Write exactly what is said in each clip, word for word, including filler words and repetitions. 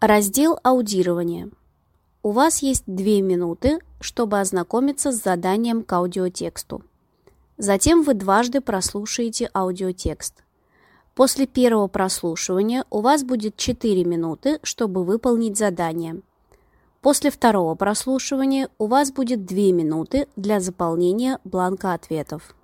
Раздел аудирования. У вас есть две минуты, чтобы ознакомиться с заданием к аудиотексту. Затем вы дважды прослушаете аудиотекст. После первого прослушивания у вас будет четыре минуты, чтобы выполнить задание. После второго прослушивания у вас будет две минуты для заполнения бланка ответов.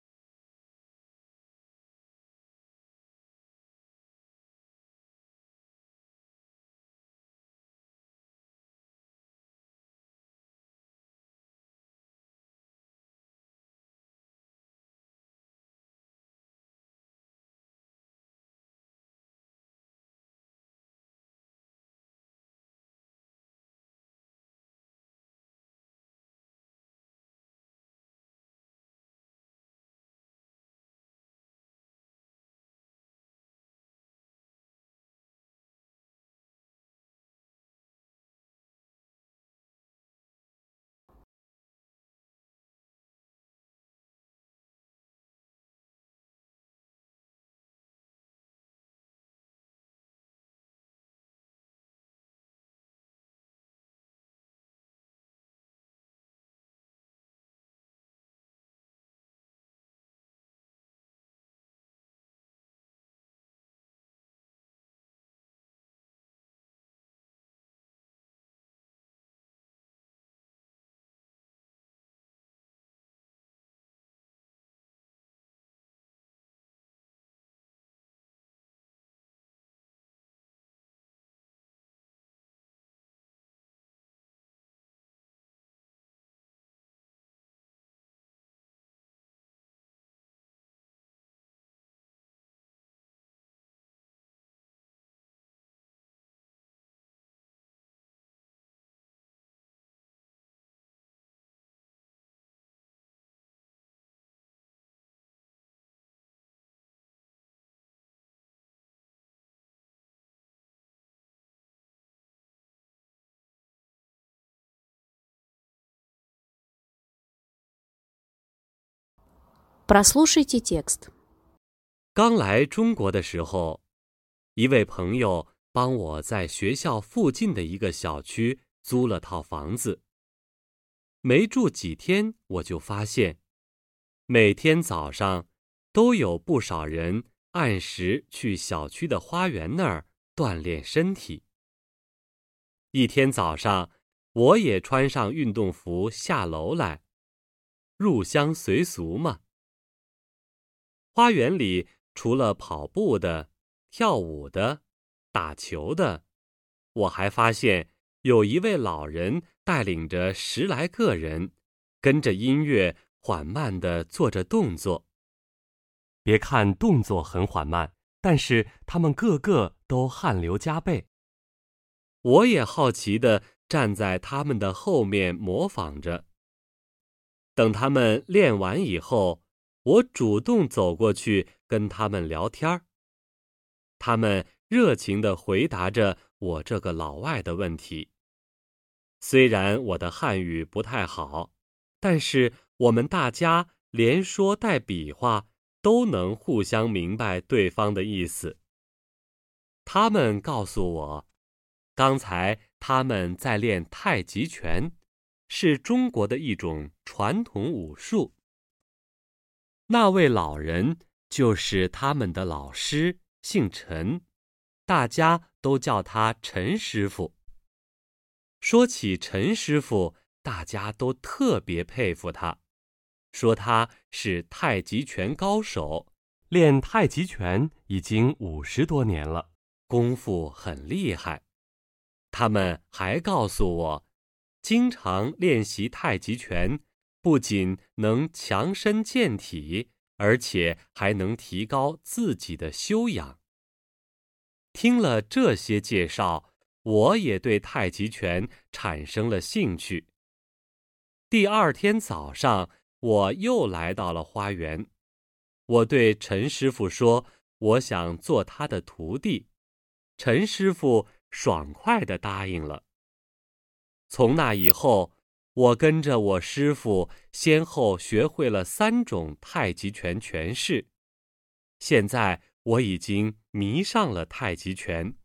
Прослушайте текст. 刚来中国的时候，一位朋友帮我在学校附近的一个小区租了套房子。没住几天，我就发现，每天早上都有不少人按时去小区的花园那儿锻炼身体。一天早上，我也穿上运动服下楼来，入乡随俗嘛。花园里除了跑步的、跳舞的、打球的，我还发现有一位老人带领着十来个人，跟着音乐缓慢地做着动作。别看动作很缓慢，但是他们个个都汗流浃背。我也好奇地站在他们的后面模仿着。等他们练完以后，我主动走过去跟他们聊天，他们热情地回答着我这个老外的问题。虽然我的汉语不太好，但是我们大家连说带比划都能互相明白对方的意思。他们告诉我，刚才他们在练太极拳，是中国的一种传统武术。那位老人就是他们的老师，姓陈，大家都叫他陈师傅。说起陈师傅，大家都特别佩服他，说他是太极拳高手，练太极拳已经五十多年了，功夫很厉害。他们还告诉我，经常练习太极拳，不仅能强身健体，而且还能提高自己的修养。听了这些介绍，我也对太极拳产生了兴趣。第二天早上，我又来到了花园。我对陈师傅说，我想做他的徒弟。陈师傅爽快地答应了。从那以后，我跟着我师傅先后学会了三种太极拳拳式。现在我已经迷上了太极拳，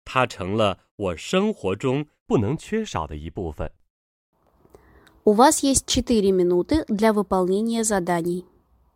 它成了我生活中不能缺少的一部分。 У вас есть четыре минуты для выполнения заданий.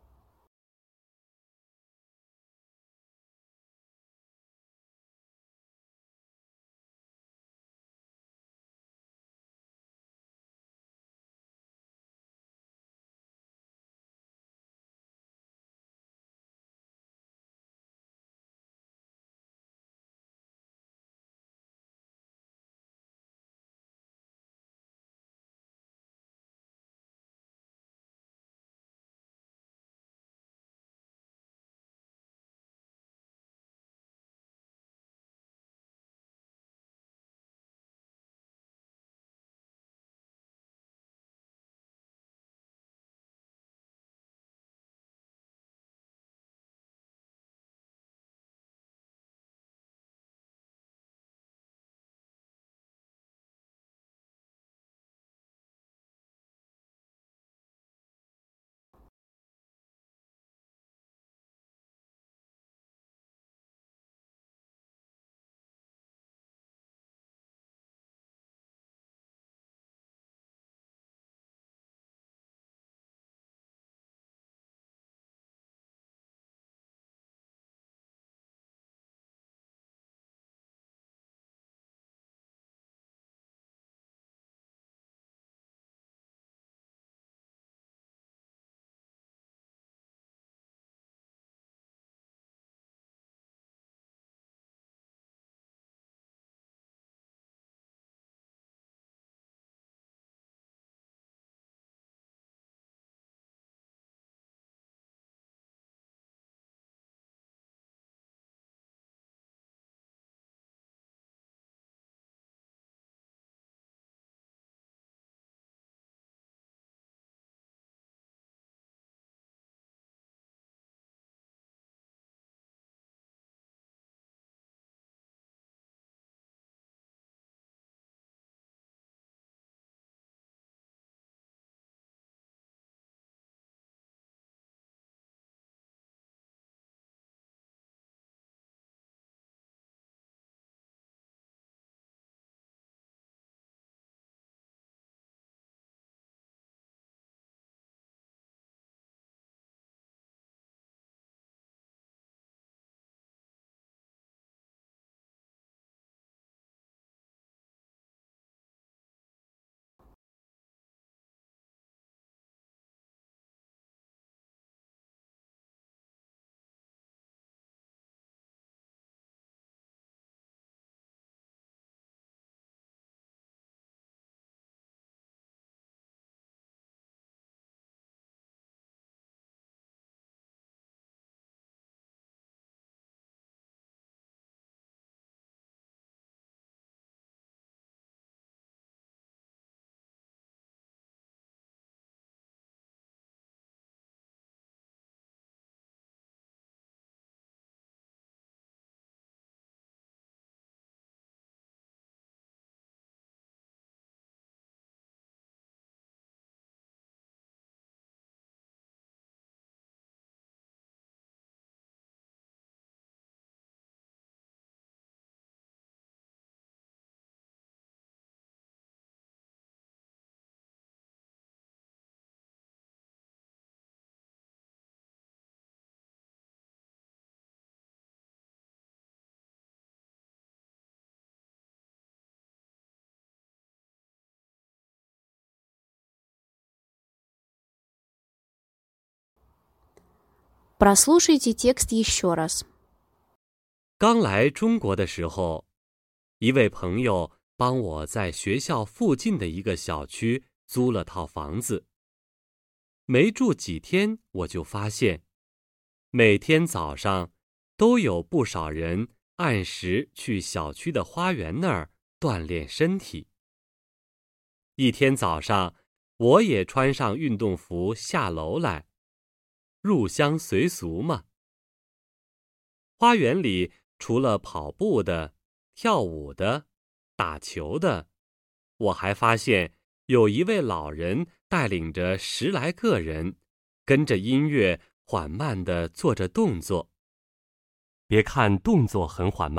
Прослушайте текст еще раз. 刚来中国的时候，一位朋友帮我在学校附近的一个小区租了套房子。没住几天，我就发现，每天早上都有不少人按时去小区的花园那儿锻炼身体。一天早上，我也穿上运动服下楼来，入乡随俗嘛。花园里除了跑步的、跳舞的、打球的，我还发现有一位老人带领着十来个人，跟着音乐缓慢地做着动作。别看动作很缓慢，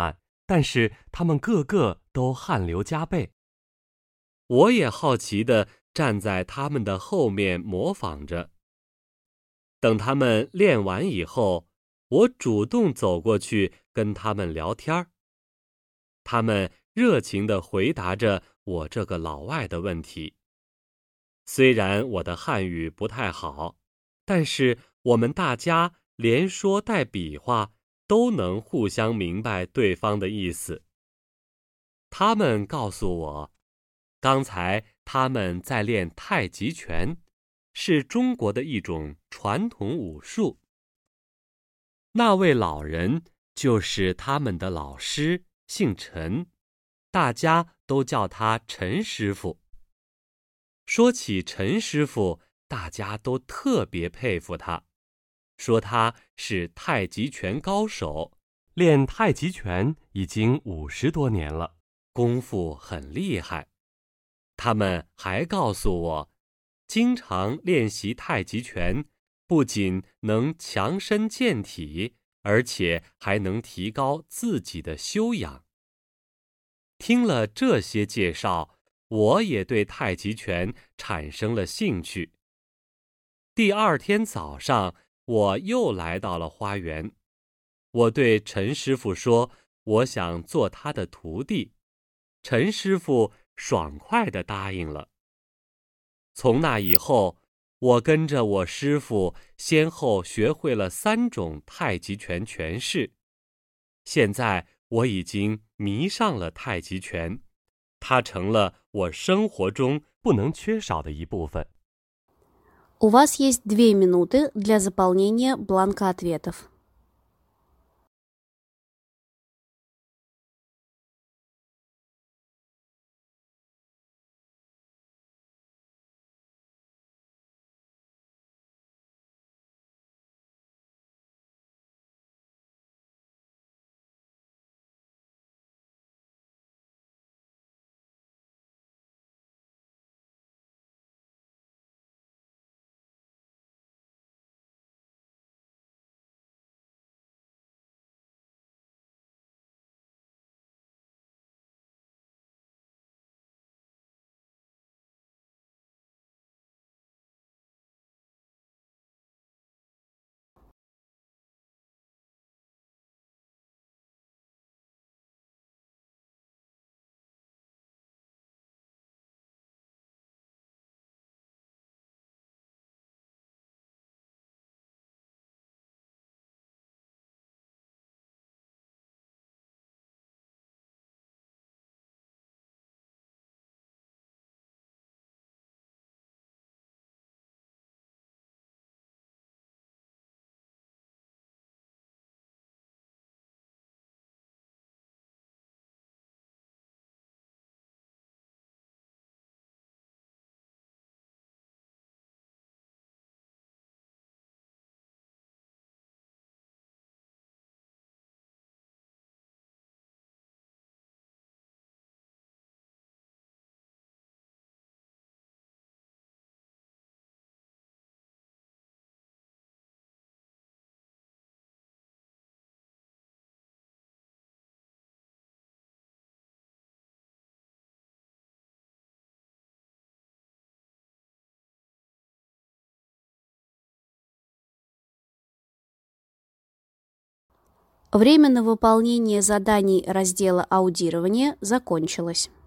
但是他们个个都汗流浃背。 我也好奇地站在他们的后面模仿着。等他们练完以后，我主动走过去跟他们聊天。他们热情地回答着我这个老外的问题。虽然我的汉语不太好，但是我们大家连说带比划都能互相明白对方的意思。他们告诉我，刚才他们在练太极拳，是中国的一种传统武术。那位老人就是他们的老师，姓陈，大家都叫他陈师傅。说起陈师傅，大家都特别佩服他，说他是太极拳高手， 练太极拳已经五十多年了， 功夫很厉害。他们还告诉我，经常练习太极拳，不仅能强身健体，而且还能提高自己的修养。听了这些介绍，我也对太极拳产生了兴趣。第二天早上，我又来到了花园。我对陈师傅说，我想做他的徒弟。陈师傅爽快地答应了。从那以后，我跟着我师傅先后学会了三种太极拳拳式。现在我已经迷上了太极拳，它成了我生活中不能缺少的一部分。 У вас есть две минуты для заполнения бланка ответов. Время на выполнение заданий раздела аудирования закончилось.